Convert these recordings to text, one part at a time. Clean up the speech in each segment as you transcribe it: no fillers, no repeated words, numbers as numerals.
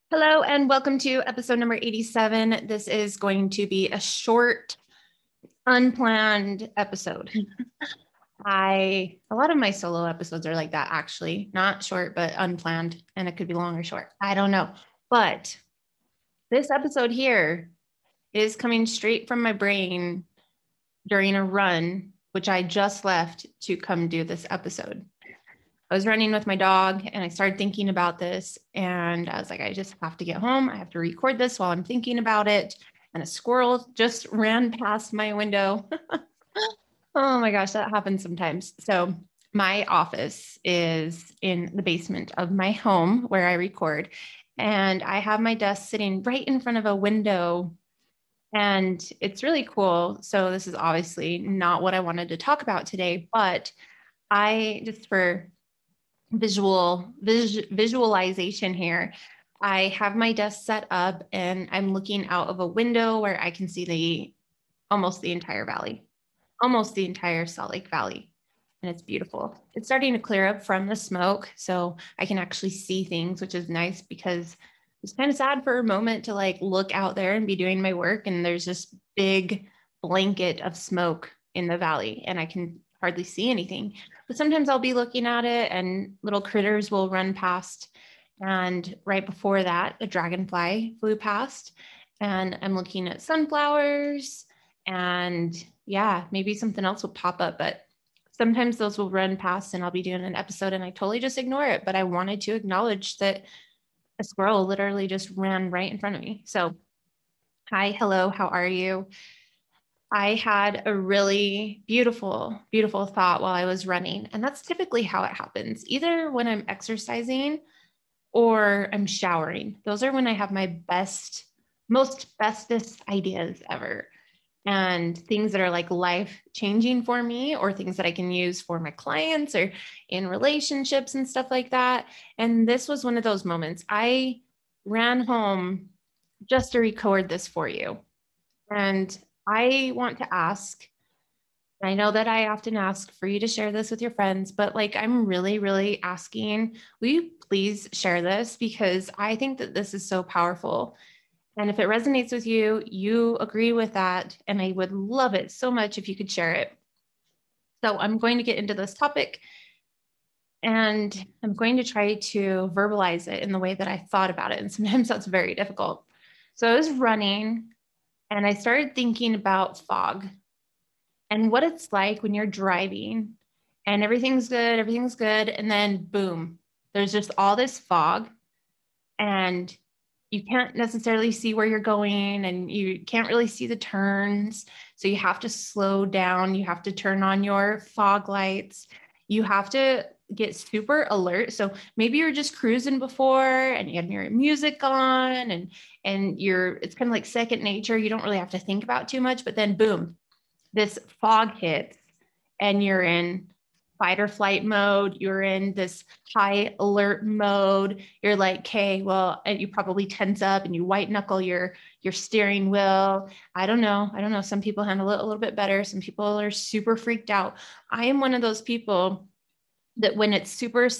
Hello and welcome to episode number 87. This is going to be a short, unplanned episode. A lot of my solo episodes are like that, actually, not short, but unplanned, and it could be long or short. I don't know. But this episode here is coming straight from my brain during a run, which I just left to come do this episode. I was running with my dog and I started thinking about this, and I was like, I just have to get home. I have to record this while I'm thinking about it. And a squirrel just ran past my window. Oh my gosh, that happens sometimes. So my office is in the basement of my home where I record, and I have my desk sitting right in front of a window, and it's really cool. So this is obviously not what I wanted to talk about today, but I just for visualization here. I have my desk set up and I'm looking out of a window where I can see almost the entire valley, almost the entire Salt Lake Valley. And it's beautiful. It's starting to clear up from the smoke, so I can actually see things, which is nice because it's kind of sad for a moment to like look out there and be doing my work and there's this big blanket of smoke in the valley and I can hardly see anything. But sometimes I'll be looking at it and little critters will run past. And right before that, a dragonfly flew past and I'm looking at sunflowers and yeah, maybe something else will pop up, but sometimes those will run past and I'll be doing an episode and I totally just ignore it. But I wanted to acknowledge that a squirrel literally just ran right in front of me. So, hi, hello, how are you? I had a really beautiful, beautiful thought while I was running. And that's typically how it happens, either when I'm exercising or I'm showering. Those are when I have my bestest ideas ever. And things that are like life changing for me, or things that I can use for my clients or in relationships and stuff like that. And this was one of those moments. I ran home just to record this for you. And I want to ask, I know that I often ask for you to share this with your friends, but like I'm really, really asking, will you please share this? Because I think that this is so powerful. And if it resonates with you, you agree with that. And I would love it so much if you could share it. So I'm going to get into this topic and I'm going to try to verbalize it in the way that I thought about it. And sometimes that's very difficult. So I was running and I started thinking about fog and what it's like when you're driving and everything's good. And then boom, there's just all this fog and you can't necessarily see where you're going and you can't really see the turns. So you have to slow down. You have to turn on your fog lights. You have to get super alert. So maybe you're just cruising before and you have your music on and it's kind of like second nature. You don't really have to think about too much, but then boom, this fog hits and you're in fight or flight mode. You're in this high alert mode. You're like, okay, well, and you probably tense up and you white knuckle your steering wheel. I don't know. Some people handle it a little bit better. Some people are super freaked out. I am one of those people that when it's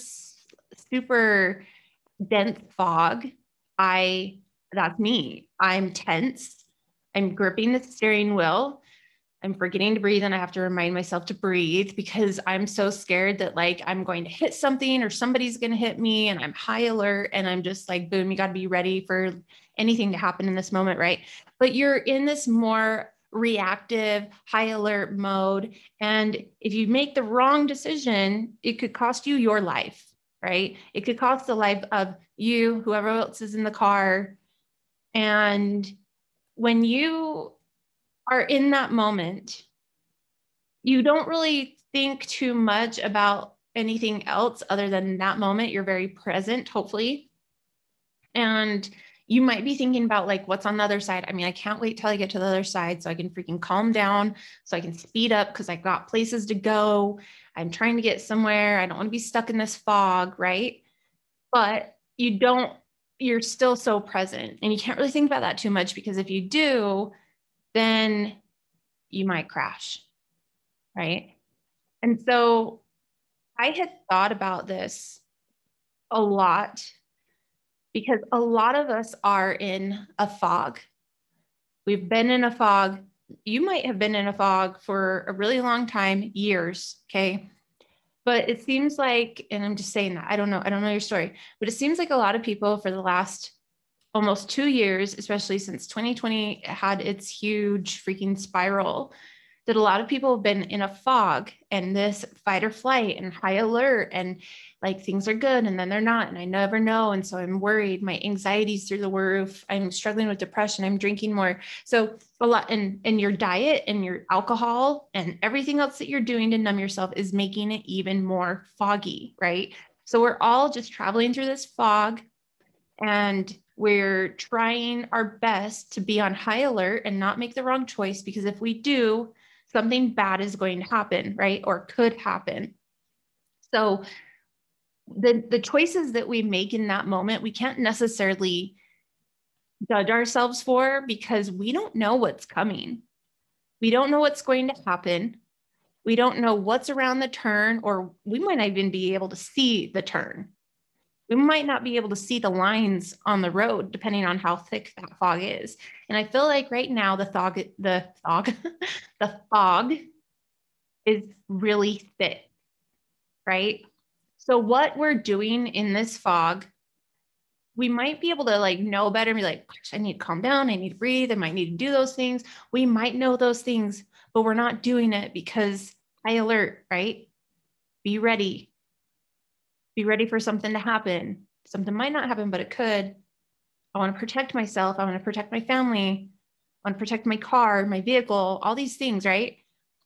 super dense fog, that's me. I'm tense. I'm gripping the steering wheel. I'm forgetting to breathe and I have to remind myself to breathe because I'm so scared that like I'm going to hit something or somebody's going to hit me and I'm high alert and I'm just like, boom, you got to be ready for anything to happen in this moment, right? But you're in this more reactive, high alert mode. And if you make the wrong decision, it could cost you your life, right? It could cost the life of you, whoever else is in the car. And when you are in that moment, you don't really think too much about anything else other than that moment. You're very present, hopefully. And you might be thinking about like what's on the other side. I mean, I can't wait till I get to the other side so I can freaking calm down, so I can speed up because I've got places to go. I'm trying to get somewhere. I don't want to be stuck in this fog, right? But you're still so present and you can't really think about that too much because if you do, then you might crash, right? And so I had thought about this a lot because a lot of us are in a fog. We've been in a fog. You might have been in a fog for a really long time, years. Okay. But it seems like, and I'm just saying that, I don't know your story, but it seems like a lot of people for the last almost 2 years, especially since 2020 had its huge freaking spiral, that a lot of people have been in a fog and this fight or flight and high alert, and like things are good and then they're not. And I never know. And so I'm worried. My anxiety's through the roof. I'm struggling with depression. I'm drinking more. So a lot, and your diet and your alcohol and everything else that you're doing to numb yourself is making it even more foggy, right? So we're all just traveling through this fog, and we're trying our best to be on high alert and not make the wrong choice, because if we do, something bad is going to happen, right? Or could happen. So the choices that we make in that moment, we can't necessarily judge ourselves for, because we don't know what's coming. We don't know what's going to happen. We don't know what's around the turn, or we might not even be able to see the turn. We might not be able to see the lines on the road depending on how thick that fog is. And I feel like right now the fog is really thick, right? So what we're doing in this fog, we might be able to like know better and be like, gosh, I need to calm down. I need to breathe. I might need to do those things. We might know those things, but we're not doing it because high alert, right? Be ready. Be ready for something to happen. Something might not happen, but it could. I want to protect myself. I want to protect my family. I want to protect my car, my vehicle, all these things, right?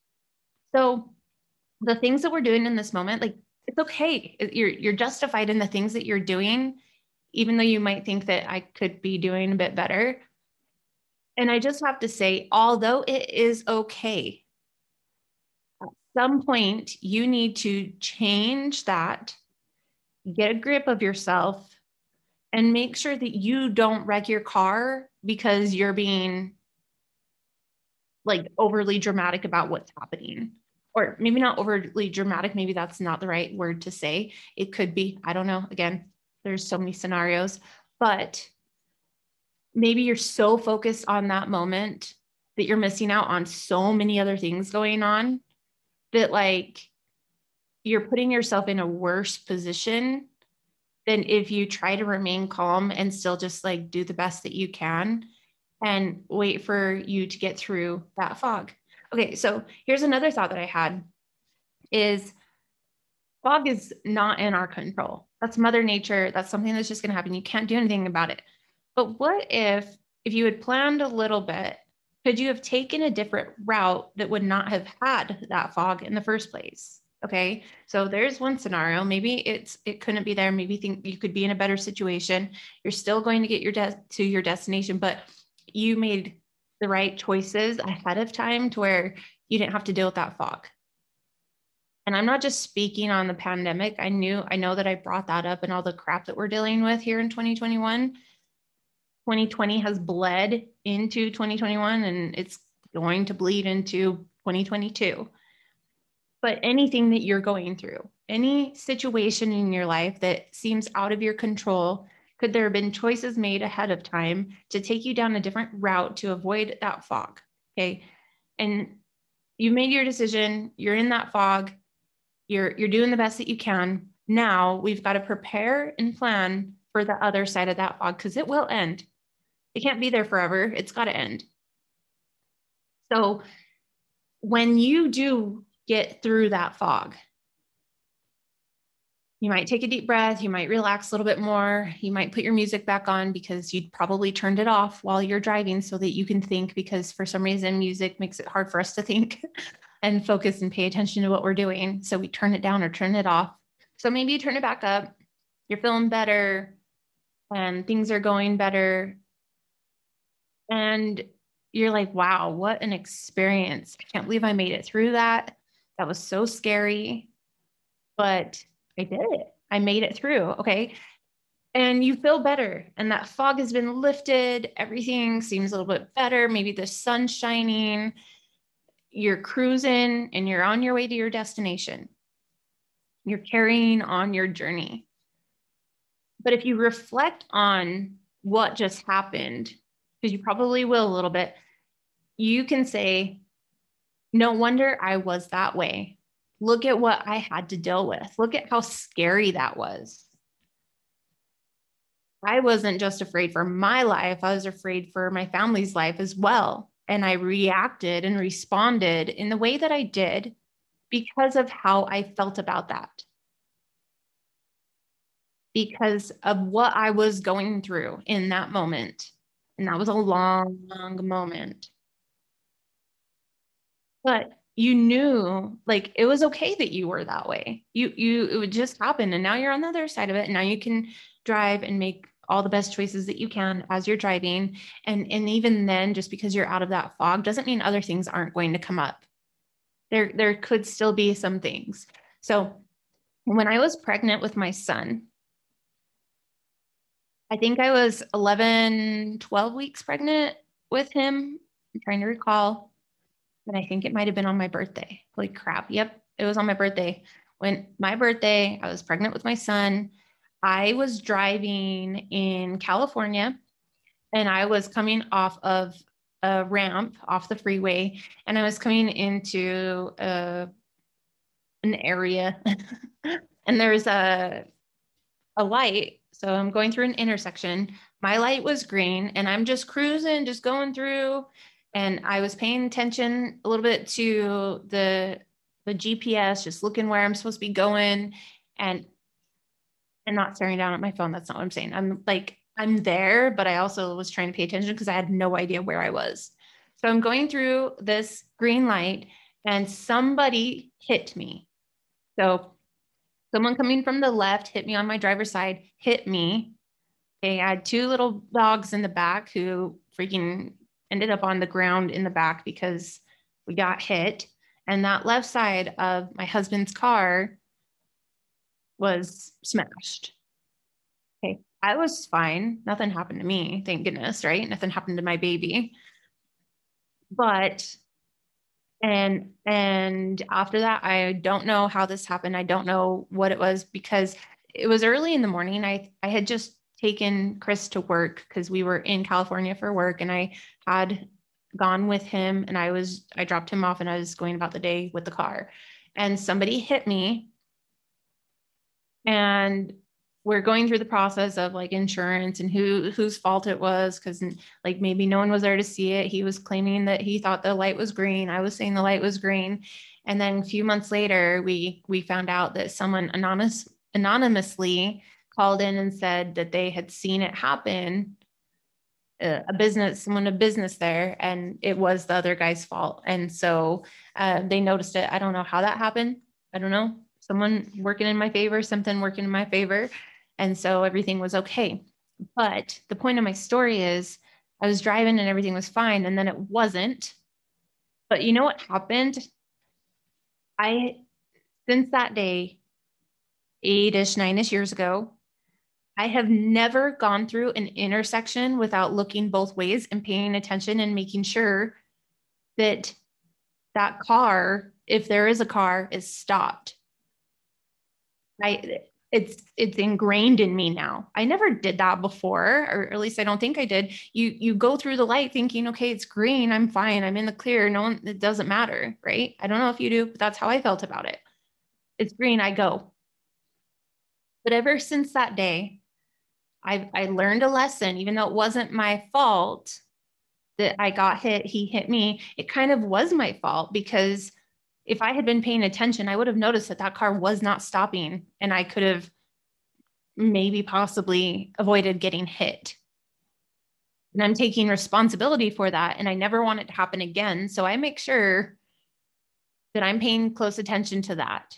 So the things that we're doing in this moment, like, it's okay. You're justified in the things that you're doing, even though you might think that I could be doing a bit better. And I just have to say, although it is okay, at some point you need to change that, get a grip of yourself, and make sure that you don't wreck your car because you're being like overly dramatic about what's happening. Or maybe not overly dramatic, maybe that's not the right word to say. It could be, I don't know. Again, there's so many scenarios, but maybe you're so focused on that moment that you're missing out on so many other things going on, that like you're putting yourself in a worse position than if you try to remain calm and still just like do the best that you can and wait for you to get through that fog. Okay, so here's another thought that I had is fog is not in our control. That's Mother Nature. That's something that's just going to happen. You can't do anything about it. But what if you had planned a little bit, could you have taken a different route that would not have had that fog in the first place? Okay, so there's one scenario. Maybe it couldn't be there. Maybe think you could be in a better situation. You're still going to get to your destination, but you made the right choices ahead of time to where you didn't have to deal with that fog. And I'm not just speaking on the pandemic. I know that I brought that up and all the crap that we're dealing with here in 2021. 2020 has bled into 2021 and it's going to bleed into 2022. But anything that you're going through, any situation in your life that seems out of your control, could there have been choices made ahead of time to take you down a different route to avoid that fog? Okay. And you made your decision, you're in that fog, you're doing the best that you can. Now we've got to prepare and plan for the other side of that fog, because it will end. It can't be there forever. It's got to end. So when you do get through that fog, you might take a deep breath. You might relax a little bit more. You might put your music back on because you'd probably turned it off while you're driving so that you can think, because for some reason music makes it hard for us to think and focus and pay attention to what we're doing. So we turn it down or turn it off. So maybe you turn it back up. You're feeling better and things are going better. And you're like, wow, what an experience. I can't believe I made it through that. That was so scary, but I did it. I made it through. Okay. And you feel better. And that fog has been lifted. Everything seems a little bit better. Maybe the sun's shining. You're cruising and you're on your way to your destination. You're carrying on your journey. But if you reflect on what just happened, because you probably will a little bit, you can say, no wonder I was that way. Look at what I had to deal with. Look at how scary that was. I wasn't just afraid for my life, I was afraid for my family's life as well. And I reacted and responded in the way that I did because of how I felt about that, because of what I was going through in that moment. And that was a long, long moment. But you knew like it was okay that you were that way. It would just happen. And now you're on the other side of it. And now you can drive and make all the best choices that you can as you're driving. And even then, just because you're out of that fog doesn't mean other things aren't going to come up. There could still be some things. So when I was pregnant with my son, I think I was 11, 12 weeks pregnant with him. I'm trying to recall. And I think it might have been on my birthday. Holy crap. Yep. It was on my birthday. When my birthday, I was pregnant with my son. I was driving in California and I was coming off of a ramp off the freeway and I was coming into an area and there's a light. So I'm going through an intersection. My light was green and I'm just cruising, just going through. And I was paying attention a little bit to the GPS, just looking where I'm supposed to be going and not staring down at my phone. That's not what I'm saying. I'm like, I'm there, but I also was trying to pay attention because I had no idea where I was. So I'm going through this green light and somebody hit me. So someone coming from the left hit me on my driver's side, hit me. They had two little dogs in the back who freaking ended up on the ground in the back because we got hit. And that left side of my husband's car was smashed. Okay. I was fine. Nothing happened to me, thank goodness, right? Nothing happened to my baby. But and after that, I don't know how this happened. I don't know what it was because it was early in the morning. I had just taken Chris to work because we were in California for work and I had gone with him and I dropped him off and I was going about the day with the car. And somebody hit me and we're going through the process of like insurance and whose fault it was because like maybe no one was there to see it. He was claiming that he thought the light was green. I was saying the light was green. And then a few months later, we found out that someone anonymously called in and said that they had seen it happen. Someone a business there, and it was the other guy's fault. And so they noticed it. I don't know how that happened. I don't know. Someone working in my favor, something working in my favor. And so everything was okay. But the point of my story is I was driving and everything was fine. And then it wasn't. But you know what happened? Since that day, 8-ish, 9-ish years ago, I have never gone through an intersection without looking both ways and paying attention and making sure that that car, if there is a car, is stopped. It's ingrained in me now. I never did that before, or at least I don't think I did. You go through the light thinking, okay, it's green, I'm fine, I'm in the clear. No one, it doesn't matter, right? I don't know if you do, but that's how I felt about it. It's green, I go. But ever since that day, I learned a lesson, even though it wasn't my fault that I got hit, he hit me. It kind of was my fault because if I had been paying attention, I would have noticed that that car was not stopping and I could have maybe possibly avoided getting hit. And I'm taking responsibility for that. And I never want it to happen again. So I make sure that I'm paying close attention to that.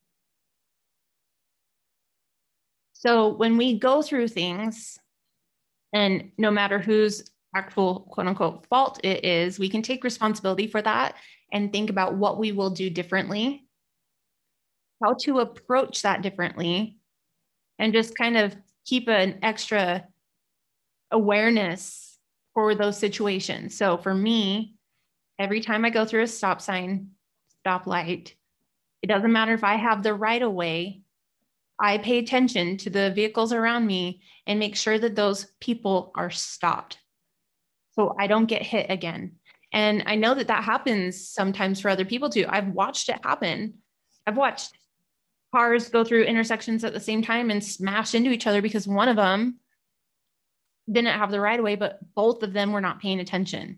So when we go through things, and no matter whose actual quote unquote fault it is, we can take responsibility for that and think about what we will do differently, how to approach that differently, and just kind of keep an extra awareness for those situations. So for me, every time I go through a stop sign, stoplight, it doesn't matter if I have the right of way, I pay attention to the vehicles around me and make sure that those people are stopped so I don't get hit again. And I know that that happens sometimes for other people too. I've watched it happen. I've watched cars go through intersections at the same time and smash into each other because one of them didn't have the right of way, but both of them were not paying attention.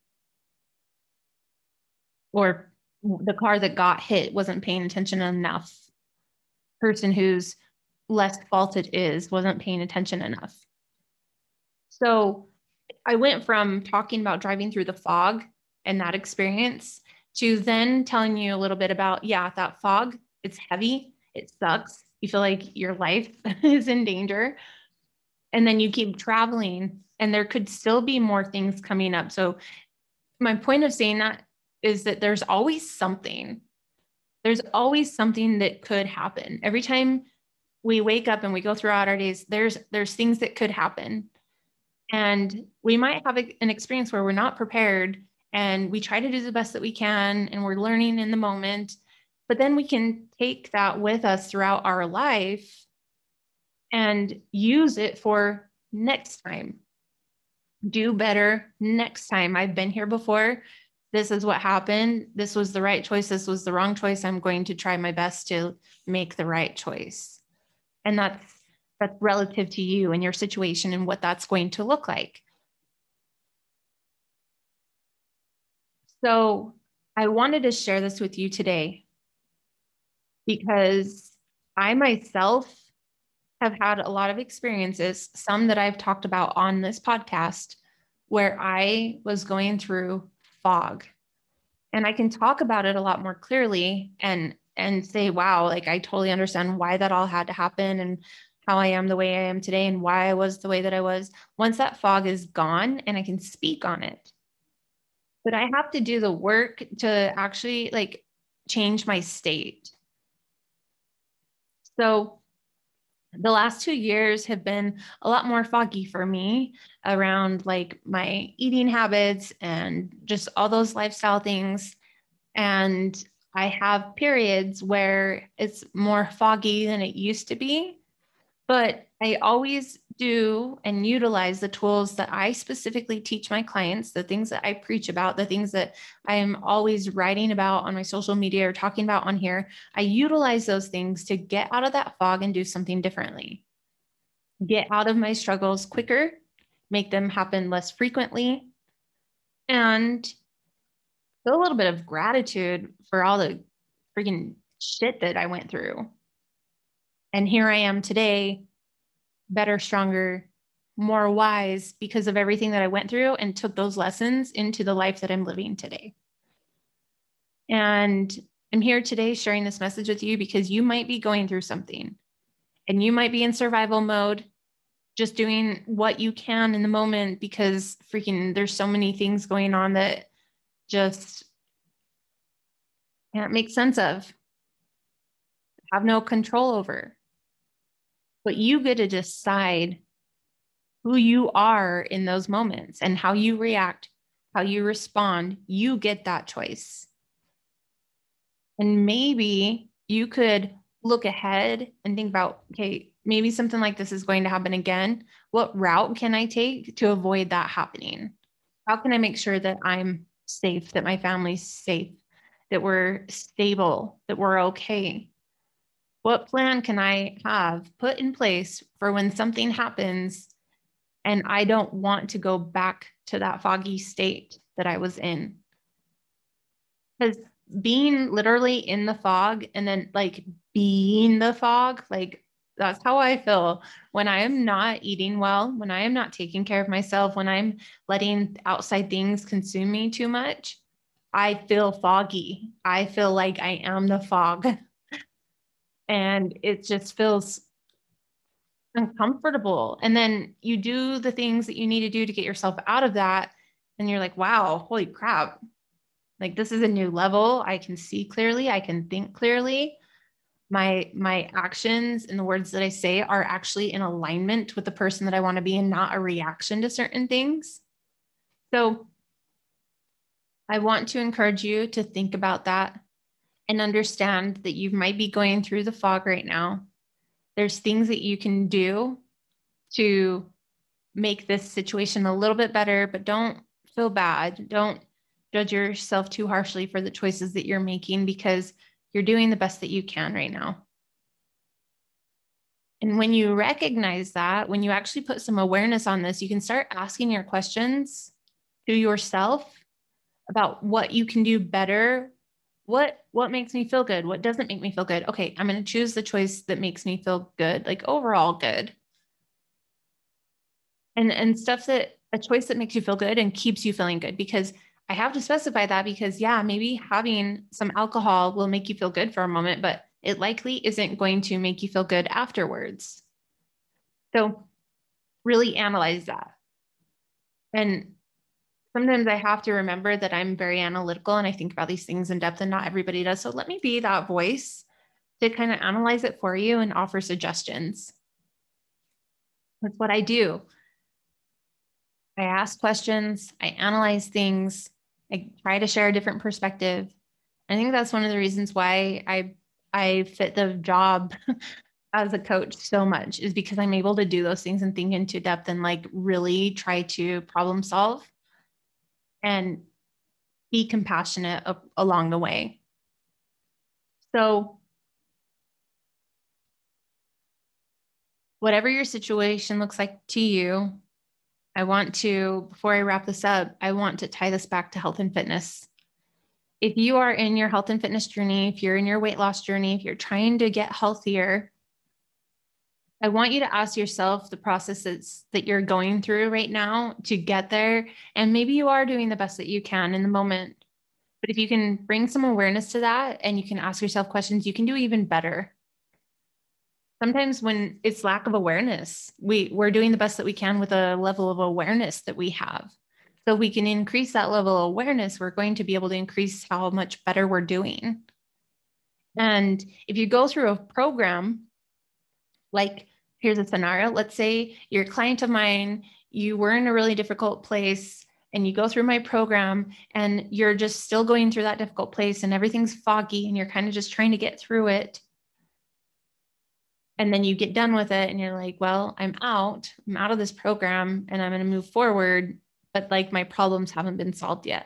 Or the car that got hit wasn't paying attention enough. Person whose less fault it is wasn't paying attention enough. So I went from talking about driving through the fog and that experience to then telling you a little bit about, yeah, that fog, it's heavy, it sucks. You feel like your life is in danger. And then you keep traveling, and there could still be more things coming up. So, my point of saying that is that there's always something. There's always something that could happen. Every time we wake up and we go throughout our days, there's things that could happen. And we might have an experience where we're not prepared and we try to do the best that we can and we're learning in the moment. But then we can take that with us throughout our life and use it for next time. Do better next time. I've been here before. This is what happened. This was the right choice. This was the wrong choice. I'm going to try my best to make the right choice. And that's relative to you and your situation and what that's going to look like. So I wanted to share this with you today because I myself have had a lot of experiences, some that I've talked about on this podcast, where I was going through fog. And I can talk about it a lot more clearly and say, wow, like I totally understand why that all had to happen and how I am the way I am today and why I was the way that I was. Once that fog is gone and I can speak on it. But I have to do the work to actually like change my state. So the last 2 years have been a lot more foggy for me around like my eating habits and just all those lifestyle things. And I have periods where it's more foggy than it used to be, but I always do and utilize the tools that I specifically teach my clients, the things that I preach about, the things that I am always writing about on my social media or talking about on here. I utilize those things to get out of that fog and do something differently. Get out of my struggles quicker, make them happen less frequently, and feel a little bit of gratitude for all the freaking shit that I went through. And here I am today, better, stronger, more wise because of everything that I went through and took those lessons into the life that I'm living today. And I'm here today sharing this message with you because you might be going through something and you might be in survival mode, just doing what you can in the moment because freaking there's so many things going on that just can't make sense of, have no control over. But you get to decide who you are in those moments and how you react, how you respond. You get that choice. And maybe you could look ahead and think about, okay, maybe something like this is going to happen again. What route can I take to avoid that happening? How can I make sure that I'm safe, that my family's safe, that we're stable, that we're okay? What plan can I have put in place for when something happens and I don't want to go back to that foggy state that I was in? Because being literally in the fog and then like being the fog, like that's how I feel when I am not eating well, when I am not taking care of myself, when I'm letting outside things consume me too much. I feel foggy. I feel like I am the fog. And it just feels uncomfortable. And then you do the things that you need to do to get yourself out of that. And you're like, wow, holy crap. Like this is a new level. I can see clearly. I can think clearly. My actions and the words that I say are actually in alignment with the person that I want to be and not a reaction to certain things. So I want to encourage you to think about that and understand that you might be going through the fog right now. There's things that you can do to make this situation a little bit better, but don't feel bad. Don't judge yourself too harshly for the choices that you're making, because you're doing the best that you can right now. And when you recognize that, when you actually put some awareness on this, you can start asking your questions to yourself about what you can do better. What makes me feel good? What doesn't make me feel good? Okay, I'm going to choose the choice that makes me feel good, like overall good. And stuff that a choice that makes you feel good and keeps you feeling good, because I have to specify that, because yeah, maybe having some alcohol will make you feel good for a moment, but it likely isn't going to make you feel good afterwards. So really analyze that. And sometimes I have to remember that I'm very analytical and I think about these things in depth, and not everybody does. So let me be that voice to kind of analyze it for you and offer suggestions. That's what I do. I ask questions, I analyze things, I try to share a different perspective. I think that's one of the reasons why I fit the job as a coach so much, is because I'm able to do those things and think into depth and like really try to problem solve and be compassionate along the way. So whatever your situation looks like to you, I want to, before I wrap this up, I want to tie this back to health and fitness. If you are in your health and fitness journey, if you're in your weight loss journey, if you're trying to get healthier, I want you to ask yourself the processes that you're going through right now to get there. And maybe you are doing the best that you can in the moment. But if you can bring some awareness to that and you can ask yourself questions, you can do even better. Sometimes when it's lack of awareness, we're doing the best that we can with a level of awareness that we have. So we can increase that level of awareness, we're going to be able to increase how much better we're doing. And if you go through a program, like here's a scenario, let's say you're a client of mine, you were in a really difficult place and you go through my program and you're just still going through that difficult place and everything's foggy and you're kind of just trying to get through it. And then you get done with it and you're like, well, I'm out of this program and I'm going to move forward, but like my problems haven't been solved yet.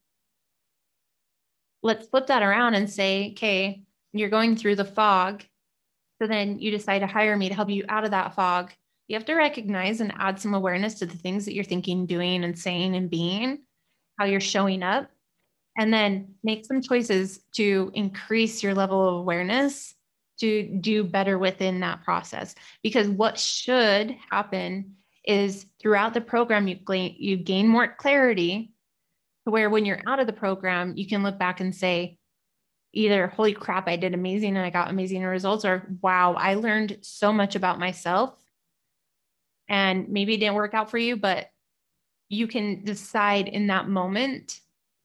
Let's flip that around and say, okay, you're going through the fog. So then you decide to hire me to help you out of that fog. You have to recognize and add some awareness to the things that you're thinking, doing, and saying and being, how you're showing up, and then make some choices to increase your level of awareness to do better within that process. Because what should happen is throughout the program, you gain more clarity to where when you're out of the program, you can look back and say, either, holy crap, I did amazing and I got amazing results, or wow, I learned so much about myself. And maybe it didn't work out for you, but you can decide in that moment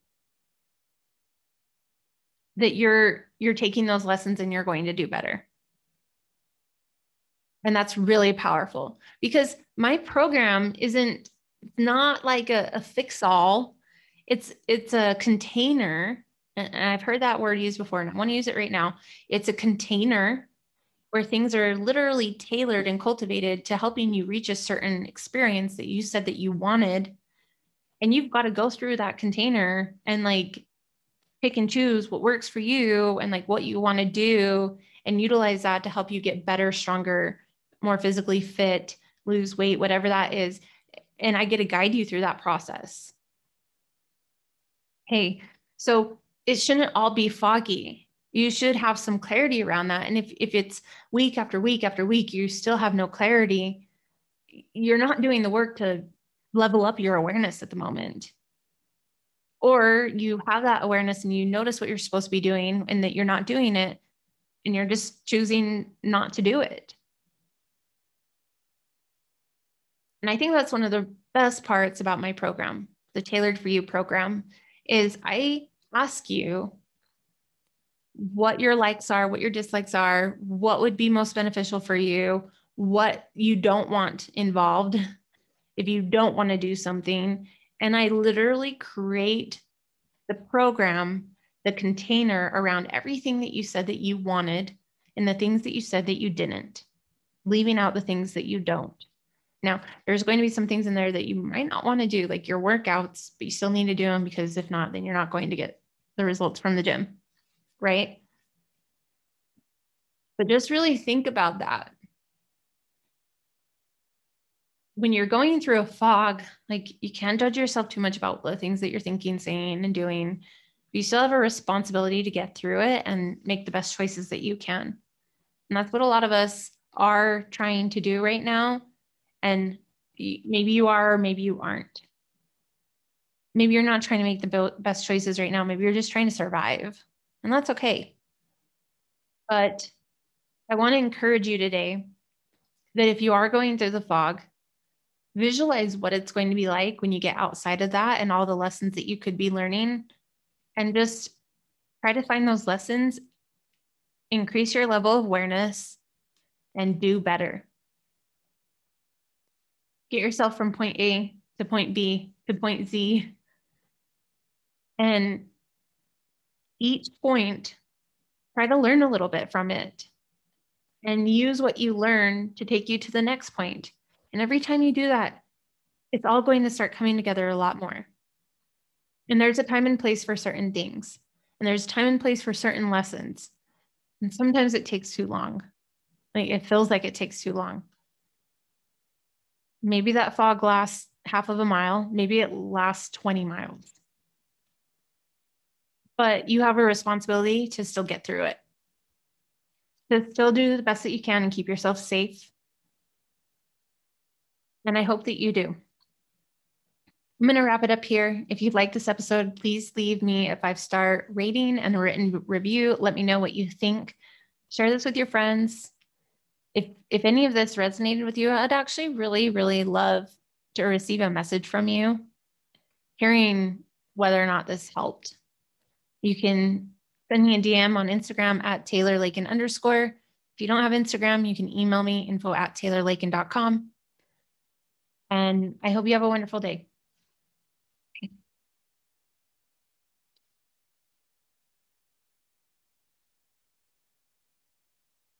that you're taking those lessons and you're going to do better. And that's really powerful, because my program isn't not like a fix-all. It's a container. And I've heard that word used before, and I want to use it right now. It's a container where things are literally tailored and cultivated to helping you reach a certain experience that you said that you wanted. And you've got to go through that container and like pick and choose what works for you and like what you want to do and utilize that to help you get better, stronger, more physically fit, lose weight, whatever that is. And I get to guide you through that process. Hey, so it shouldn't all be foggy. You should have some clarity around that. And if it's week after week after week, you still have no clarity, you're not doing the work to level up your awareness at the moment. Or you have that awareness and you notice what you're supposed to be doing and that you're not doing it, and you're just choosing not to do it. And I think that's one of the best parts about my program, the Tailored for You program, is I ask you what your likes are, what your dislikes are, what would be most beneficial for you, what you don't want involved if you don't want to do something. And I literally create the program, the container around everything that you said that you wanted and the things that you said that you didn't. leaving out the things that you don't. Now, there's going to be some things in there that you might not want to do, like your workouts, but you still need to do them because if not, then you're not going to get the results from the gym, right? But just really think about that. When you're going through a fog, like you can't judge yourself too much about the things that you're thinking, saying, and doing. You still have a responsibility to get through it and make the best choices that you can. And that's what a lot of us are trying to do right now. And maybe you are, or maybe you aren't. Maybe you're not trying to make the best choices right now. Maybe you're just trying to survive. And that's okay. But I want to encourage you today that if you are going through the fog, visualize what it's going to be like when you get outside of that and all the lessons that you could be learning, and just try to find those lessons, increase your level of awareness, and do better. Get yourself from point A to point B to point Z. And each point, try to learn a little bit from it and use what you learn to take you to the next point. And every time you do that, it's all going to start coming together a lot more. And there's a time and place for certain things. And there's time and place for certain lessons. And sometimes it takes too long. Like it feels like it takes too long. Maybe that fog lasts half of a mile. Maybe it lasts 20 miles. But you have a responsibility to still get through it. To still do the best that you can and keep yourself safe. And I hope that you do. I'm going to wrap it up here. If you like this episode, please leave me a 5-star rating and a written review. Let me know what you think. Share this with your friends. If any of this resonated with you, I'd actually really, really love to receive a message from you, hearing whether or not this helped. You can send me a DM on Instagram at TaylorLakin_. If you don't have Instagram, you can email me info@taylorlakin.com. And I hope you have a wonderful day.